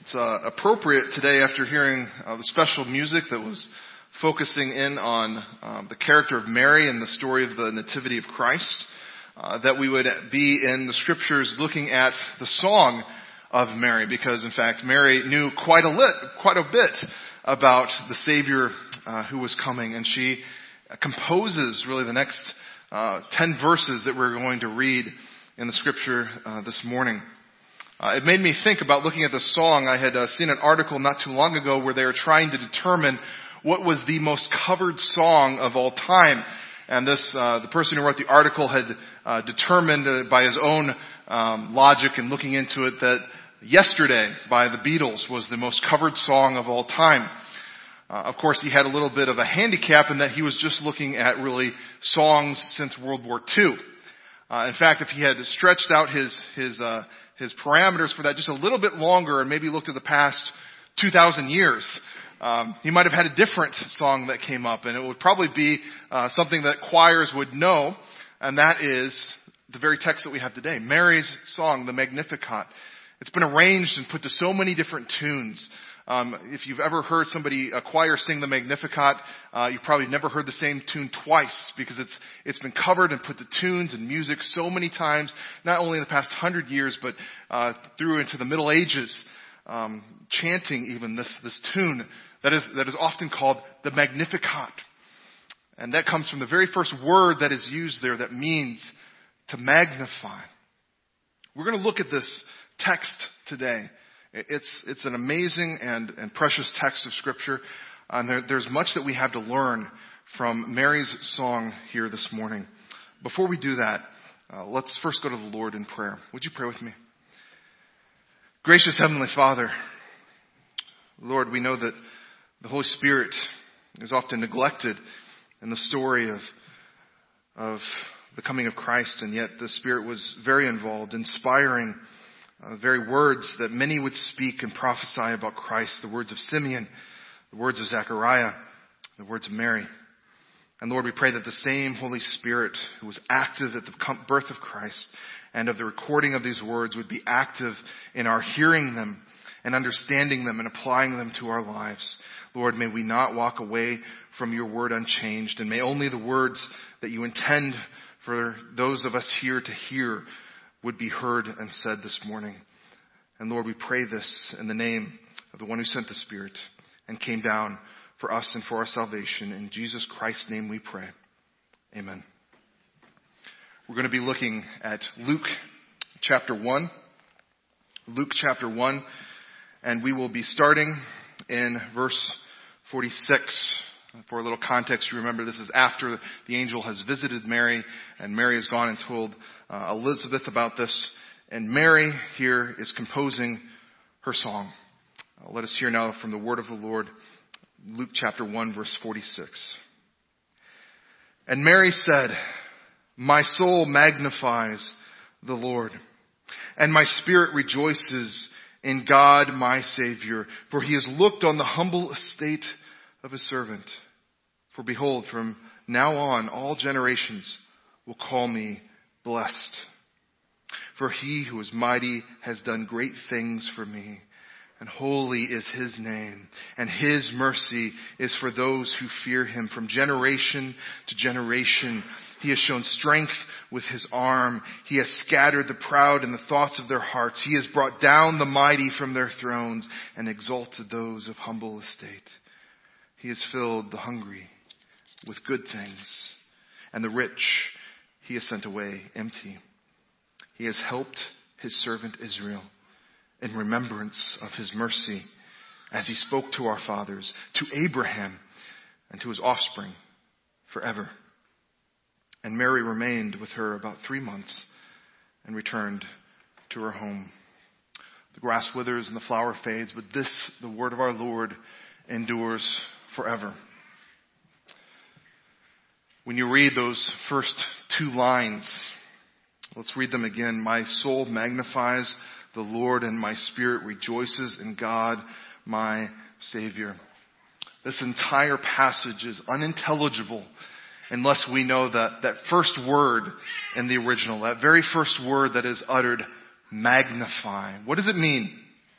It's appropriate today after hearing the special music that was focusing in on the character of Mary and the story of the Nativity of Christ, that we would be in the Scriptures looking at the song of Mary, because in fact Mary knew quite a bit about the Savior who was coming, and she composes really the next 10 verses that we're going to read in the Scripture this morning. It made me think about looking at the song. I had seen an article not too long ago where they were trying to determine what was the most covered song of all time. And the person who wrote the article had determined by his own logic and looking into it that Yesterday by the Beatles was the most covered song of all time. Of course, he had a little bit of a handicap in that he was just looking at really songs since World War II. In fact, if he had stretched out his parameters for that just a little bit longer and maybe looked at the past 2,000 years, he might have had a different song that came up, and it would probably be something that choirs would know, and that is the very text that we have today, Mary's song, the Magnificat. It's been arranged and put to so many different tunes. If you've ever heard a choir sing the Magnificat, you've probably never heard the same tune twice, because it's been covered and put to tunes and music so many times, not only in the past 100 years, but through into the Middle Ages, chanting even this tune that is often called the Magnificat. And that comes from the very first word that is used there that means to magnify. We're going to look at this text today. It's an amazing and precious text of Scripture, and there's much that we have to learn from Mary's song here this morning. Before we do that, let's first go to the Lord in prayer. Would you pray with me? Gracious Heavenly Father, Lord, we know that the Holy Spirit is often neglected in the story of the coming of Christ, and yet the Spirit was very involved, inspiring very words that many would speak and prophesy about Christ, the words of Simeon, the words of Zechariah, the words of Mary. And Lord, we pray that the same Holy Spirit who was active at the birth of Christ and of the recording of these words would be active in our hearing them and understanding them and applying them to our lives. Lord, may we not walk away from your word unchanged, and may only the words that you intend for those of us here to hear would be heard and said this morning. And Lord, we pray this in the name of the one who sent the Spirit and came down for us and for our salvation. In Jesus Christ's name we pray. Amen. We're going to be looking at Luke chapter 1. Luke chapter 1. And we will be starting in verse 46. For a little context, you remember this is after the angel has visited Mary, and Mary has gone and told Elizabeth about this. And Mary here is composing her song. Let us hear now from the word of the Lord, Luke chapter 1, verse 46. And Mary said, "My soul magnifies the Lord, and my spirit rejoices in God my Savior, for he has looked on the humble estate of his servant. For behold, from now on all generations will call me blessed. For he who is mighty has done great things for me, and holy is his name, and his mercy is for those who fear him from generation to generation. He has shown strength with his arm. He has scattered the proud in the thoughts of their hearts. He has brought down the mighty from their thrones and exalted those of humble estate. He has filled the hungry with good things, and the rich he has sent away empty. He has helped his servant Israel in remembrance of his mercy, as he spoke to our fathers, to Abraham, and to his offspring forever." And Mary remained with her about 3 months and returned to her home. The grass withers and the flower fades, but this, the word of our Lord, endures forever. When you read those first 2 lines, let's read them again. My soul magnifies the Lord, and my spirit rejoices in God, my Savior. This entire passage is unintelligible unless we know that first word in the original, that very first word that is uttered, magnify. What does it mean?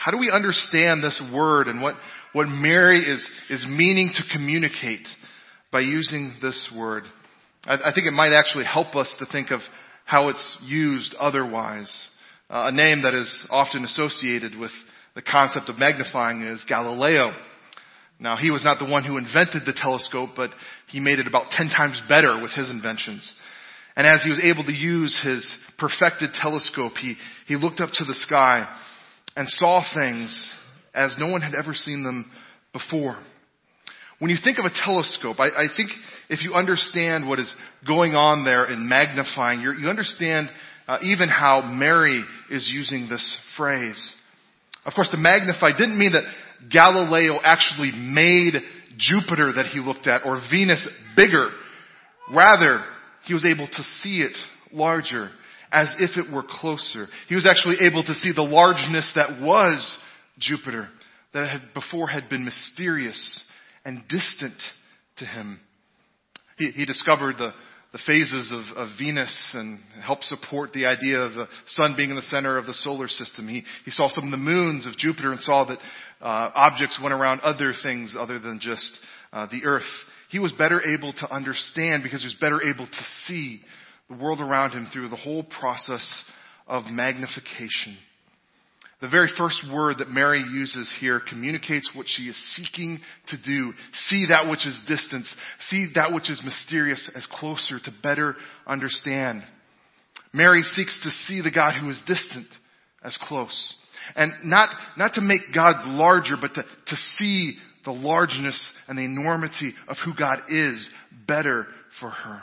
How do we understand this word and what Mary is meaning to communicate by using this word? I think it might actually help us to think of how it's used otherwise. A name that is often associated with the concept of magnifying is Galileo. Now, he was not the one who invented the telescope, but he made it about 10 times better with his inventions. And as he was able to use his perfected telescope, he looked up to the sky and saw things as no one had ever seen them before. When you think of a telescope, I think if you understand what is going on there in magnifying, you understand even how Mary is using this phrase. Of course, to magnify didn't mean that Galileo actually made Jupiter that he looked at or Venus bigger. Rather, he was able to see it larger, as if it were closer. He was actually able to see the largeness that was Jupiter, that had been mysterious and distant to him. He discovered the phases of Venus and helped support the idea of the sun being in the center of the solar system. He saw some of the moons of Jupiter and saw that objects went around other things other than just the earth. He was better able to understand because he was better able to see the world around him through the whole process of magnification. The very first word that Mary uses here communicates what she is seeking to do. See that which is distant. See that which is mysterious as closer to better understand. Mary seeks to see the God who is distant as close. And not to make God larger, but to see the largeness and the enormity of who God is better for her.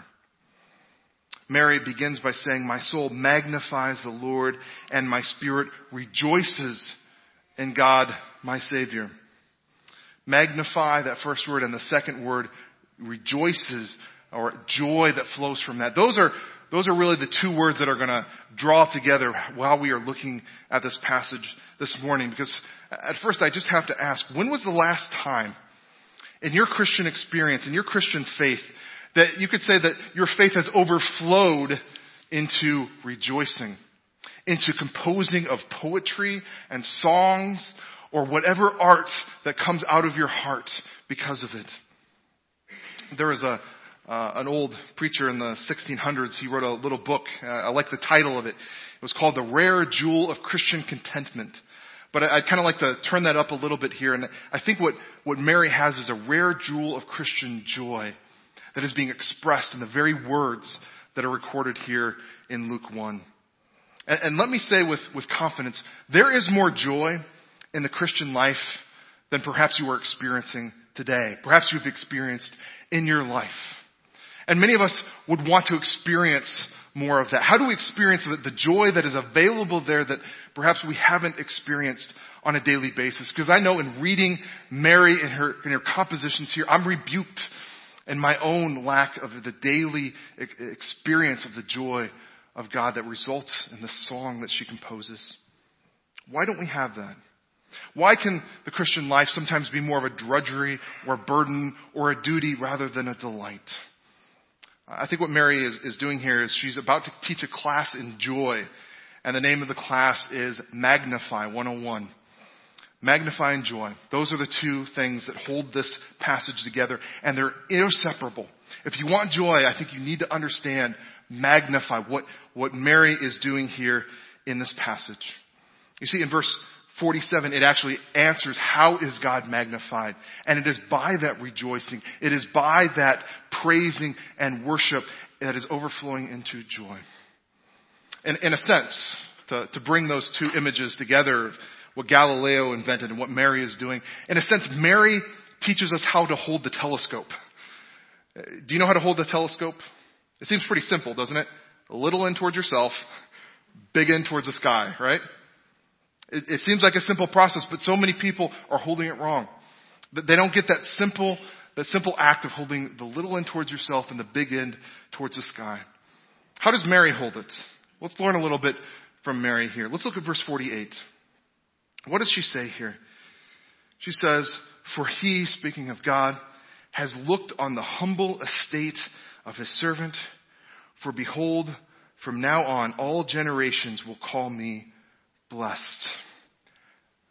Mary begins by saying, "My soul magnifies the Lord, and my spirit rejoices in God, my Savior." Magnify, that first word, and the second word, rejoices, or joy that flows from that. Those are really the two words that are going to draw together while we are looking at this passage this morning. Because at first I just have to ask, when was the last time in your Christian experience, in your Christian faith, that you could say that your faith has overflowed into rejoicing, into composing of poetry and songs or whatever art that comes out of your heart because of it? There was an old preacher in the 1600s. He wrote a little book. I like the title of it. It was called The Rare Jewel of Christian Contentment. But I'd kind of like to turn that up a little bit here. And I think what Mary has is a rare jewel of Christian joy that is being expressed in the very words that are recorded here in Luke 1. And let me say with confidence, there is more joy in the Christian life than perhaps you are experiencing today. Perhaps you've experienced in your life. And many of us would want to experience more of that. How do we experience the joy that is available there that perhaps we haven't experienced on a daily basis? Because I know in reading Mary in her compositions here, I'm rebuked in my own lack of the daily experience of the joy of God that results in the song that she composes. Why don't we have that? Why can the Christian life sometimes be more of a drudgery or a burden or a duty rather than a delight? I think what Mary is doing here is she's about to teach a class in joy. And the name of the class is Magnify 101. Magnify and joy. Those are the two things that hold this passage together. And they're inseparable. If you want joy, I think you need to understand magnify, what Mary is doing here in this passage. You see, in verse 47, it actually answers how is God magnified. And it is by that rejoicing. It is by that praising and worship that is overflowing into joy. And in a sense, to bring those two images together, what Galileo invented and what Mary is doing, in a sense, Mary teaches us how to hold the telescope. Do you know how to hold the telescope? It seems pretty simple, doesn't it? A little in towards yourself, big in towards the sky, right? It seems like a simple process, but so many people are holding it wrong. They don't get that simple act of holding the little end towards yourself and the big end towards the sky. How does Mary hold it? Let's learn a little bit from Mary here. Let's look at verse 48. What does she say here? She says, "For he," speaking of God, "has looked on the humble estate of his servant. For behold, from now on all generations will call me blessed."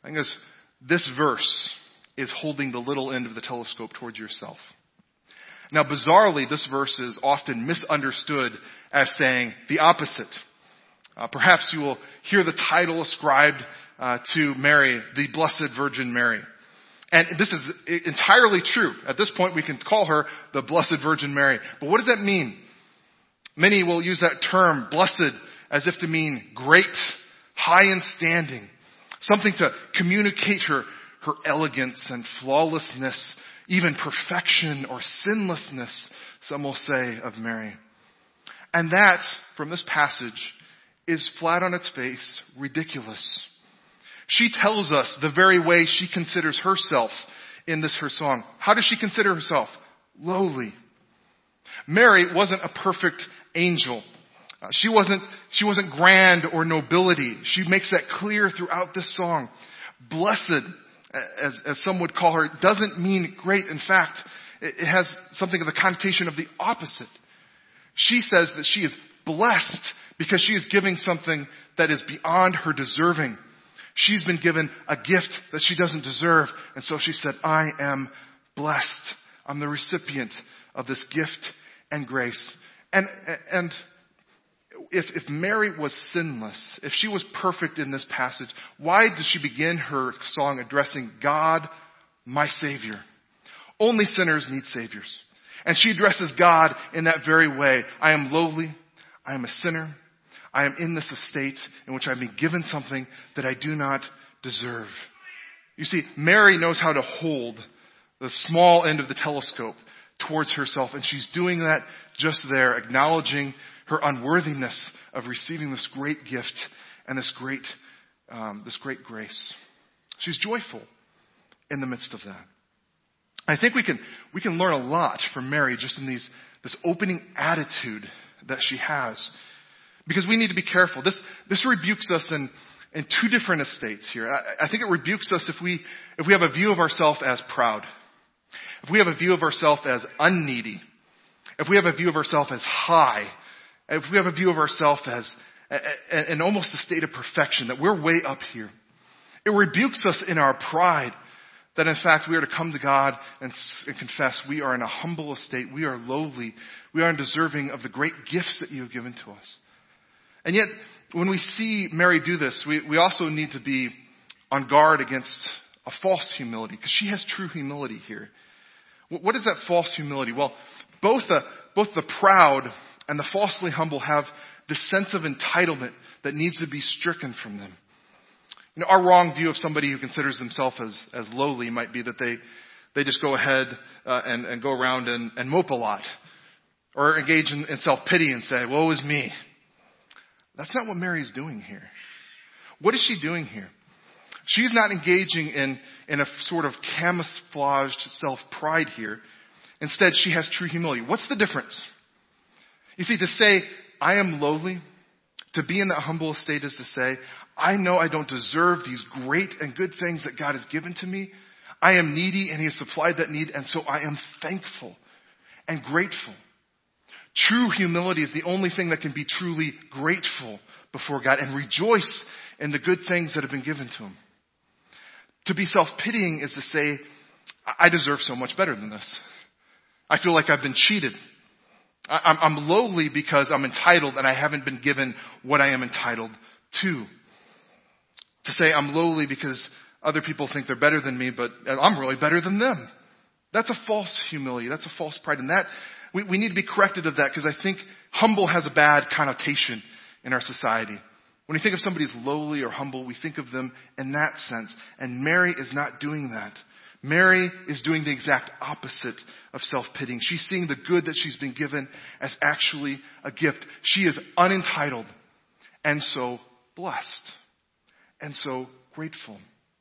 I guess this verse is holding the little end of the telescope towards yourself. Now, bizarrely, this verse is often misunderstood as saying the opposite. Perhaps you will hear the title ascribed to Mary, the Blessed Virgin Mary. And this is entirely true. At this point, we can call her the Blessed Virgin Mary. But what does that mean? Many will use that term, blessed, as if to mean great, high in standing. Something to communicate her elegance and flawlessness, even perfection or sinlessness, some will say of Mary. And that, from this passage, is flat on its face, ridiculous. She tells us the very way she considers herself in this her song. How does she consider herself? Lowly. Mary wasn't a perfect angel. She wasn't grand or nobility. She makes that clear throughout this song. Blessed, as some would call her, doesn't mean great. In fact, it has something of the connotation of the opposite. She says that she is blessed because she is giving something that is beyond her deserving. She's been given a gift that she doesn't deserve. And so she said, I am blessed. I'm the recipient of this gift and grace. And if Mary was sinless, if she was perfect in this passage, why does she begin her song addressing God, my Savior? Only sinners need saviors. And she addresses God in that very way. I am lowly. I am a sinner. I am in this estate in which I've been given something that I do not deserve. You see, Mary knows how to hold the small end of the telescope towards herself, and she's doing that just there, acknowledging her unworthiness of receiving this great gift and this great grace. She's joyful in the midst of that. I think we can learn a lot from Mary just in this opening attitude that she has. Because we need to be careful. This rebukes us in two different estates here. I think it rebukes us if we have a view of ourselves as proud. If we have a view of ourselves as unneedy. If we have a view of ourselves as high. If we have a view of ourselves as in almost a state of perfection, that we're way up here. It rebukes us in our pride that in fact we are to come to God and confess we are in a humble estate. We are lowly. We are undeserving of the great gifts that you have given to us. And yet, when we see Mary do this, we also need to be on guard against a false humility, because she has true humility here. What is that false humility? Well, both the proud and the falsely humble have this sense of entitlement that needs to be stricken from them. You know, our wrong view of somebody who considers themselves as lowly might be that they just go ahead and go around and mope a lot, or engage in self-pity and say, woe is me. That's not what Mary's doing here. What is she doing here? She's not engaging in a sort of camouflaged self-pride here. Instead, she has true humility. What's the difference? You see, to say, I am lowly, to be in that humble estate is to say, I know I don't deserve these great and good things that God has given to me. I am needy and He has supplied that need, and so I am thankful and grateful. True humility is the only thing that can be truly grateful before God and rejoice in the good things that have been given to Him. To be self-pitying is to say, I deserve so much better than this. I feel like I've been cheated. I'm lowly because I'm entitled and I haven't been given what I am entitled to. To say I'm lowly because other people think they're better than me, but I'm really better than them. That's a false humility. That's a false pride. And that we need to be corrected of that, because I think humble has a bad connotation in our society. When we think of somebody as lowly or humble, we think of them in that sense. And Mary is not doing that. Mary is doing the exact opposite of self-pitying. She's seeing the good that she's been given as actually a gift. She is unentitled and so blessed and so grateful.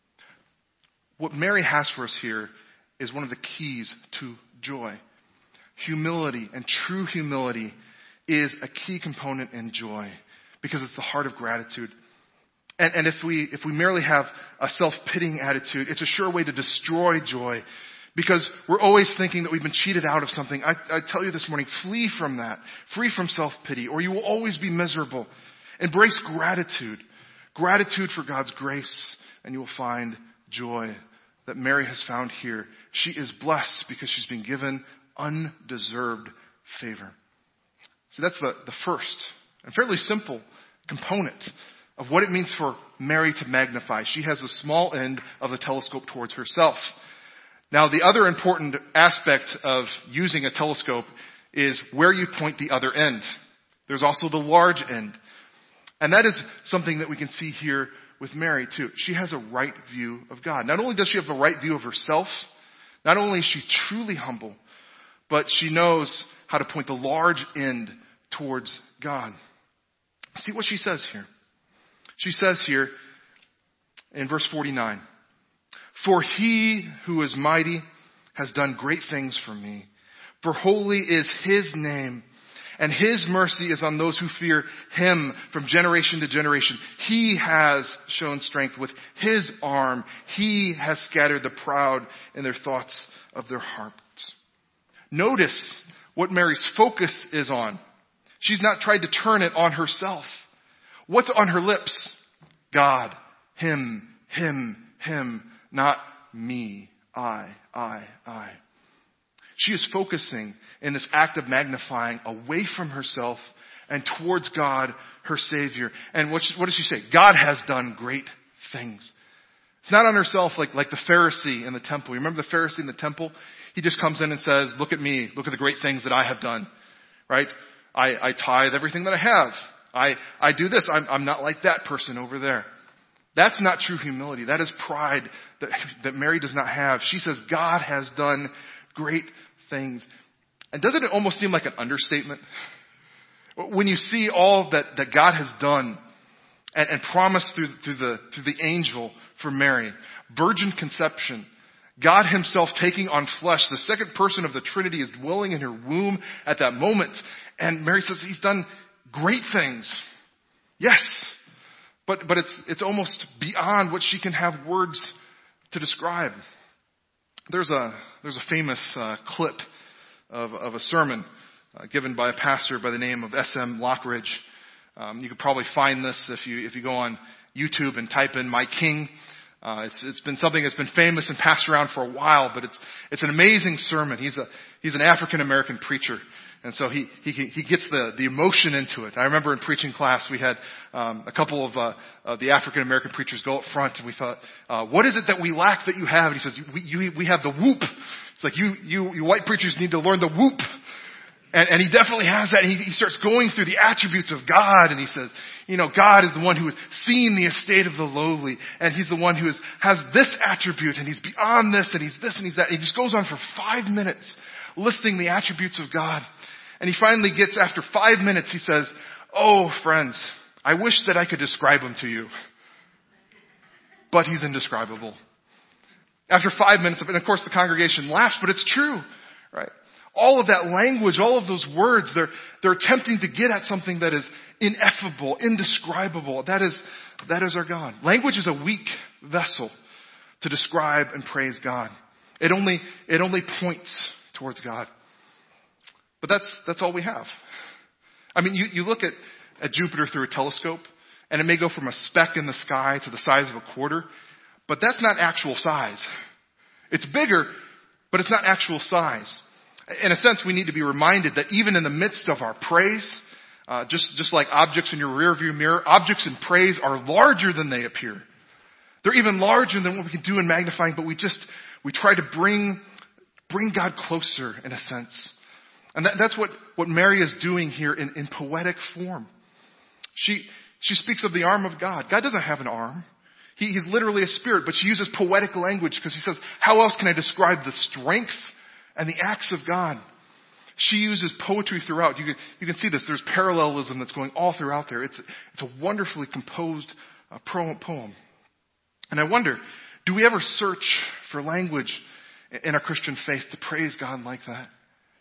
What Mary has for us here is one of the keys to joy. Humility and true humility is a key component in joy, because it's the heart of gratitude. And if we merely have a self-pitying attitude, it's a sure way to destroy joy, because we're always thinking that we've been cheated out of something. I tell you this morning, flee from that. Free from self-pity, or you will always be miserable. Embrace gratitude. Gratitude for God's grace and you will find joy that Mary has found here. She is blessed because she's been given undeserved favor. See, that's the first and fairly simple component of what it means for Mary to magnify. She has the small end of the telescope towards herself. Now, the other important aspect of using a telescope is where you point the other end. There's also the large end. And that is something that we can see here with Mary too. She has a right view of God. Not only does she have a right view of herself, not only is she truly humble, but she knows how to point the large end towards God. See what she says here. She says here in verse 49, "For he who is mighty has done great things for me. For holy is his name, and his mercy is on those who fear him from generation to generation. He has shown strength with his arm. He has scattered the proud in their thoughts of their hearts." Notice what Mary's focus is on. She's not tried to turn it on herself. What's on her lips? God, him, him, him, not me, I. She is focusing in this act of magnifying away from herself and towards God, her Savior. And what does she say? God has done great things. It's not on herself like the Pharisee in the temple. You remember the Pharisee in the temple? He just comes in and says, "Look at me. Look at the great things that I have done." Right? I tithe everything that I have. I do this. I'm not like that person over there. That's not true humility. That is pride that Mary does not have. She says, God has done great things. And doesn't it almost seem like an understatement? When you see all that God has done and promised through the angel for Mary, virgin conception, God himself taking on flesh, the second person of the Trinity is dwelling in her womb at that moment. And Mary says he's done great things. Yes. But it's almost beyond what she can have words to describe. There's a famous clip of a sermon given by a pastor by the name of S.M. Lockridge. You could probably find this if you go on YouTube and type in "My King." It's been something that's been famous and passed around for a while, but it's an amazing sermon. He's an African American preacher. And so he gets the emotion into it. I remember in preaching class we had a couple of the African American preachers go up front, and we thought, what is it that we lack that you have? And he says, we have the whoop. It's like you white preachers need to learn the whoop. And he definitely has that. And he starts going through the attributes of God, and he says, God is the one who has seen the estate of the lowly, and he's the one who has this attribute, and he's beyond this, and he's this, and he's that. And he just goes on for 5 minutes listing the attributes of God. And he finally gets, after 5 minutes, he says, "Oh, friends, I wish that I could describe him to you. But he's indescribable." After 5 minutes and of course the congregation laughs, but it's true, right? All of that language, all of those words, they're attempting to get at something that is ineffable, indescribable. That is our God. Language is a weak vessel to describe and praise God. It only points towards God. But that's all we have. I mean, you look at Jupiter through a telescope, and it may go from a speck in the sky to the size of a quarter, but that's not actual size. It's bigger, but it's not actual size. In a sense, we need to be reminded that even in the midst of our praise, just like objects in your rearview mirror, objects in praise are larger than they appear. They're even larger than what we can do in magnifying, but we try to bring God closer in a sense. And that's what Mary is doing here in poetic form. She speaks of the arm of God. God doesn't have an arm. He's literally a spirit, but she uses poetic language because he says, how else can I describe the strength and the acts of God? She uses poetry throughout. You can see this. There's parallelism that's going all throughout there. It's a wonderfully composed poem. And I wonder, do we ever search for language in our Christian faith to praise God like that?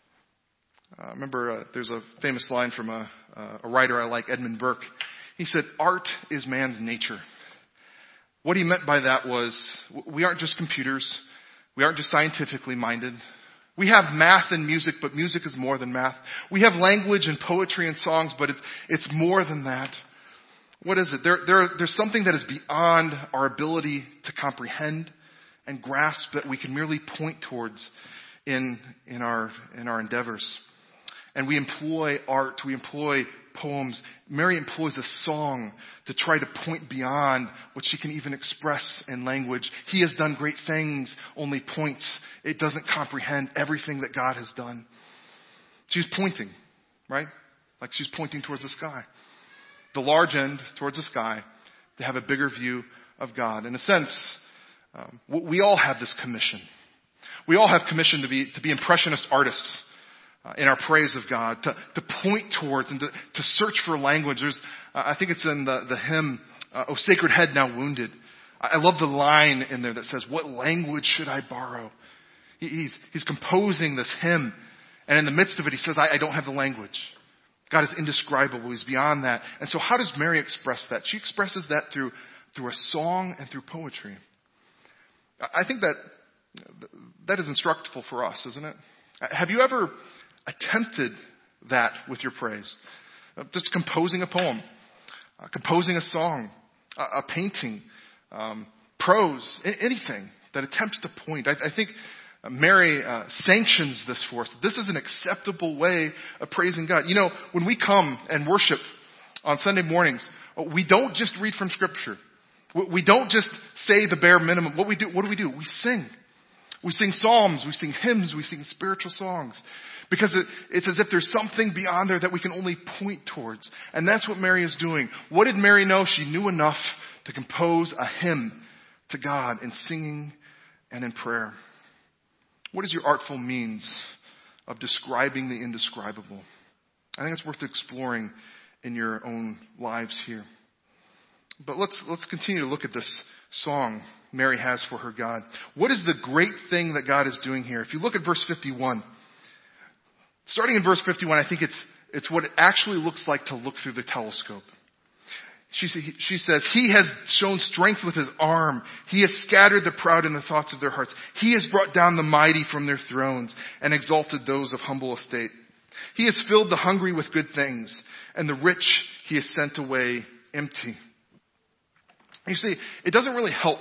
I remember there's a famous line from a writer I like, Edmund Burke. He said, "Art is man's nature." What he meant by that was, we aren't just computers. We aren't just scientifically minded. We have math and music, but music is more than math. We have language and poetry and songs, but it's more than that. What is it? There's something that is beyond our ability to comprehend and grasp that we can merely point towards in our endeavors. And we employ art, we employ poems. Mary employs a song to try to point beyond what she can even express in language. He has done great things, only points. It doesn't comprehend everything that God has done. She's pointing, right? Like she's pointing towards the sky. The large end towards the sky to have a bigger view of God. In a sense, we all have this commission. We all have commission to be impressionist artists in our praise of God, to point towards and to search for language. I think it's in the hymn, "O Sacred Head Now Wounded." I love the line in there that says, "What language should I borrow?" He's composing this hymn, and in the midst of it, he says, I don't have the language. God is indescribable. He's beyond that. And so how does Mary express that? She expresses that through a song and through poetry. I think that is instructful for us, isn't it? Have you ever attempted that with your praise? Just composing a poem, composing a song, a painting, prose, anything that attempts to point. I think Mary sanctions this for us. This is an acceptable way of praising God. You know, when we come and worship on Sunday mornings, we don't just read from Scripture. We don't just say the bare minimum. What do we do? We sing. We sing psalms, we sing hymns, we sing spiritual songs. Because it's as if there's something beyond there that we can only point towards. And that's what Mary is doing. What did Mary know? She knew enough to compose a hymn to God in singing and in prayer. What is your artful means of describing the indescribable? I think it's worth exploring in your own lives here. But let's continue to look at this song Mary has for her God. What is the great thing that God is doing here? If you look at verse 51, starting in verse 51, I think it's what it actually looks like to look through the telescope. She says, He has shown strength with His arm. He has scattered the proud in the thoughts of their hearts. He has brought down the mighty from their thrones and exalted those of humble estate. He has filled the hungry with good things, and the rich He has sent away empty. You see, it doesn't really help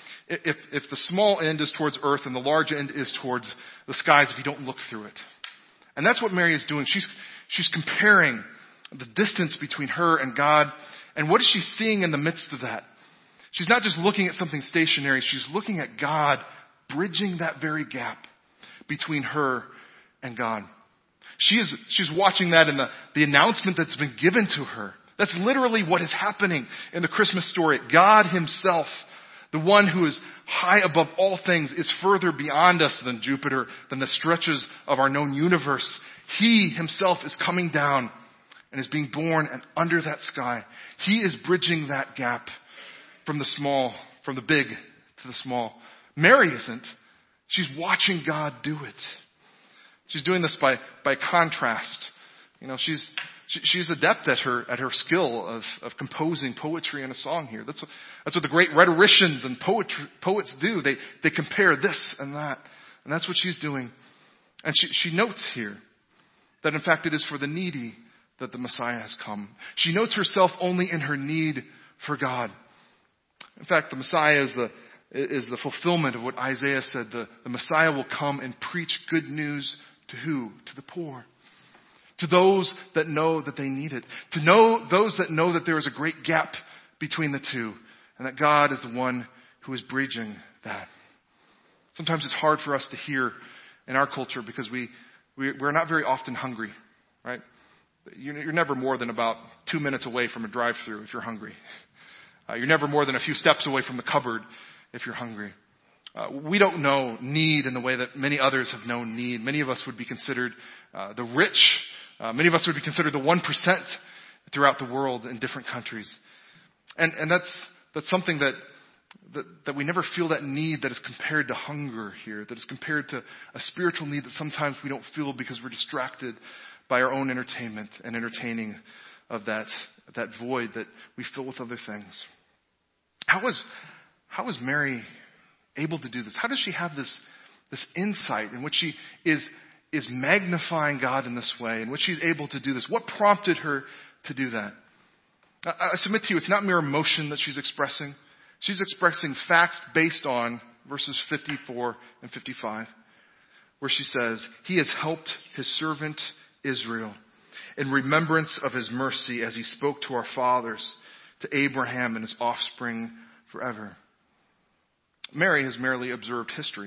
if the small end is towards earth and the large end is towards the skies if you don't look through it. And that's what Mary is doing. She's comparing the distance between her and God. And what is she seeing in the midst of that? She's not just looking at something stationary. She's looking at God bridging that very gap between her and God. She's watching that in the announcement that's been given to her. That's literally what is happening in the Christmas story. God Himself, the one who is high above all things, is further beyond us than Jupiter, than the stretches of our known universe. He Himself is coming down and is being born, and under that sky, He is bridging that gap from the big to the small. Mary isn't. She's watching God do it. She's doing this by contrast. You know, she's adept at her skill of composing poetry in a song here. That's what the great rhetoricians and poets do. They compare this and that. And that's what she's doing. And she notes here that in fact it is for the needy that the Messiah has come. She notes herself only in her need for God. In fact, the Messiah is the fulfillment of what Isaiah said. The Messiah will come and preach good news to who? To the poor. To those that know that they need it. To know those that know that there is a great gap between the two. And that God is the one who is bridging that. Sometimes it's hard for us to hear in our culture because we're not very often hungry, right? You're never more than about 2 minutes away from a drive-thru if you're hungry. You're never more than a few steps away from the cupboard if you're hungry. We don't know need in the way that many others have known need. Many of us would be considered the rich. Many of us would be considered the 1% throughout the world in different countries. And that's something that we never feel that need that is compared to hunger here, that is compared to a spiritual need that sometimes we don't feel because we're distracted by our own entertainment and entertaining of that void that we fill with other things. How is Mary able to do this? How does she have this insight in which she is magnifying God in this way, in which she's able to do this? What prompted her to do that? I submit to you, it's not mere emotion that she's expressing. She's expressing facts based on verses 54 and 55, where she says, He has helped His servant Israel in remembrance of His mercy as He spoke to our fathers, to Abraham and his offspring forever. Mary has merely observed history.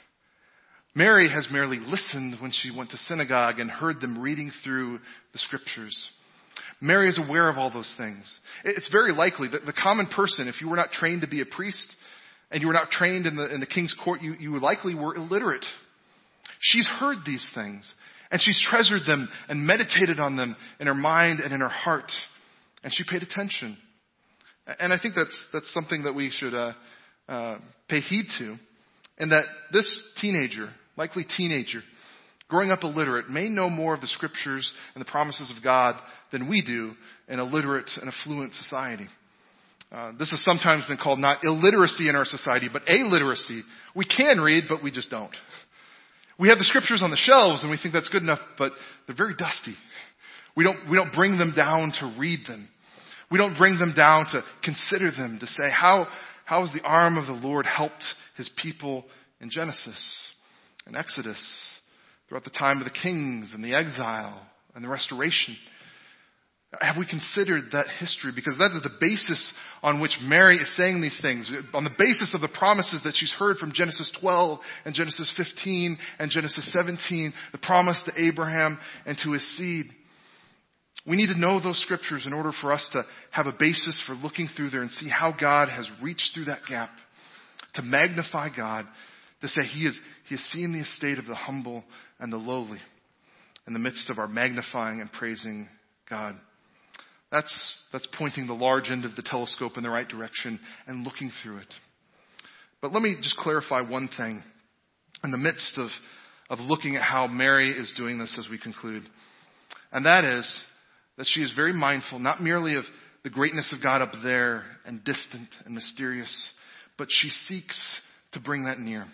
Mary has merely listened when she went to synagogue and heard them reading through the scriptures. Mary is aware of all those things. It's very likely that the common person, if you were not trained to be a priest and you were not trained in the king's court, you likely were illiterate. She's heard these things and she's treasured them and meditated on them in her mind and in her heart. And she paid attention. And I think that's something that we should pay heed to. And that this teenager, likely teenager, growing up illiterate, may know more of the scriptures and the promises of God than we do in a literate and affluent society. This has sometimes been called not illiteracy in our society, but alliteracy. We can read, but we just don't. We have the scriptures on the shelves and we think that's good enough, but they're very dusty. We don't bring them down to read them. We don't bring them down to consider them, to say, how has the arm of the Lord helped His people in Genesis and Exodus, throughout the time of the kings and the exile and the restoration? Have we considered that history? Because that is the basis on which Mary is saying these things. On the basis of the promises that she's heard from Genesis 12 and Genesis 15 and Genesis 17, the promise to Abraham and to his seed. We need to know those scriptures in order for us to have a basis for looking through there and see how God has reached through that gap, to magnify God, to say He has seen the estate of the humble and the lowly in the midst of our magnifying and praising God. That's pointing the large end of the telescope in the right direction and looking through it. But let me just clarify one thing in the midst of looking at how Mary is doing this as we conclude. And that is that she is very mindful, not merely of the greatness of God up there and distant and mysterious, but she seeks to bring that near.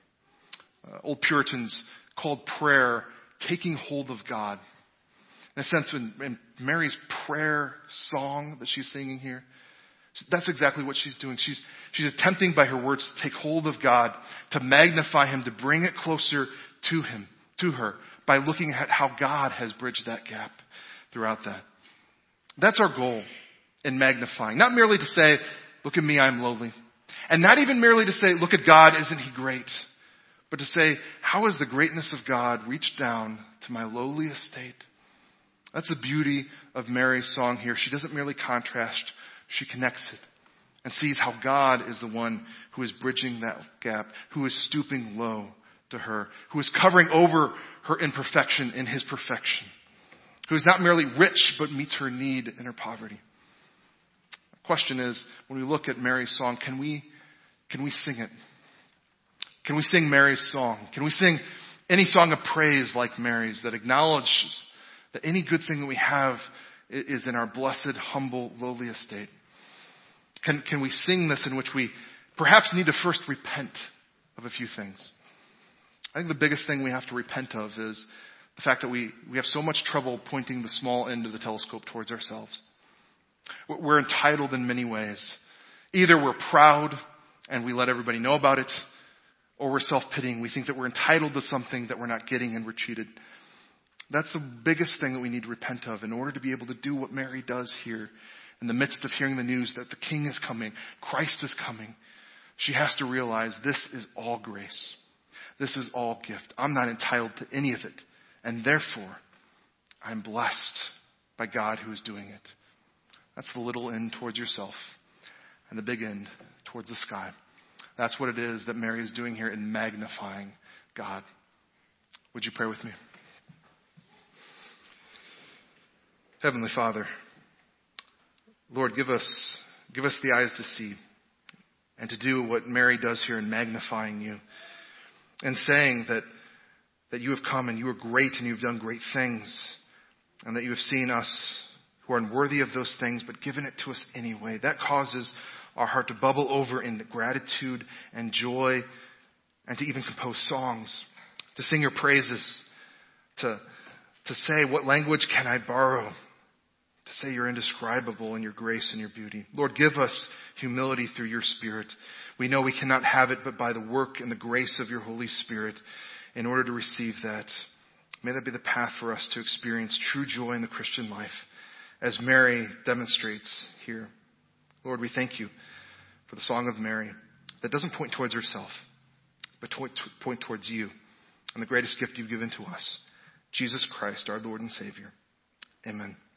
Old Puritans called prayer taking hold of God. In a sense, in Mary's prayer song that she's singing here, that's exactly what she's doing. She's attempting by her words to take hold of God, to magnify Him, to bring it closer to Him, to her, by looking at how God has bridged that gap throughout that. That's our goal in magnifying. Not merely to say, look at me, I'm lowly. And not even merely to say, look at God, isn't He great? But to say, how has the greatness of God reached down to my lowly estate? That's the beauty of Mary's song here. She doesn't merely contrast, she connects it and sees how God is the one who is bridging that gap, who is stooping low to her, who is covering over her imperfection in His perfection, who is not merely rich but meets her need in her poverty. The question is, when we look at Mary's song, can we sing it? Can we sing Mary's song? Can we sing any song of praise like Mary's that acknowledges that any good thing that we have is in our blessed, humble, lowly estate? Can we sing this in which we perhaps need to first repent of a few things? I think the biggest thing we have to repent of is the fact that we have so much trouble pointing the small end of the telescope towards ourselves. We're entitled in many ways. Either we're proud and we let everybody know about it, or we're self-pitying. We think that we're entitled to something that we're not getting and we're cheated. That's the biggest thing that we need to repent of in order to be able to do what Mary does here in the midst of hearing the news that the King is coming, Christ is coming. She has to realize this is all grace. This is all gift. I'm not entitled to any of it. And therefore, I'm blessed by God who is doing it. That's the little end towards yourself and the big end towards the sky. That's what it is that Mary is doing here in magnifying God. Would you pray with me? Heavenly Father, Lord, give us the eyes to see and to do what Mary does here in magnifying you and saying that you have come and you are great and you've done great things and that you have seen us who are unworthy of those things but given it to us anyway. That causes our heart to bubble over in gratitude and joy and to even compose songs, to sing your praises, to say, what language can I borrow? To to say you're indescribable in your grace and your beauty. Lord, give us humility through your Spirit. We know we cannot have it but by the work and the grace of your Holy Spirit in order to receive that. May that be the path for us to experience true joy in the Christian life, as Mary demonstrates here. Lord, we thank you for the Song of Mary that doesn't point towards herself, but point towards you and the greatest gift you've given to us, Jesus Christ, our Lord and Savior. Amen.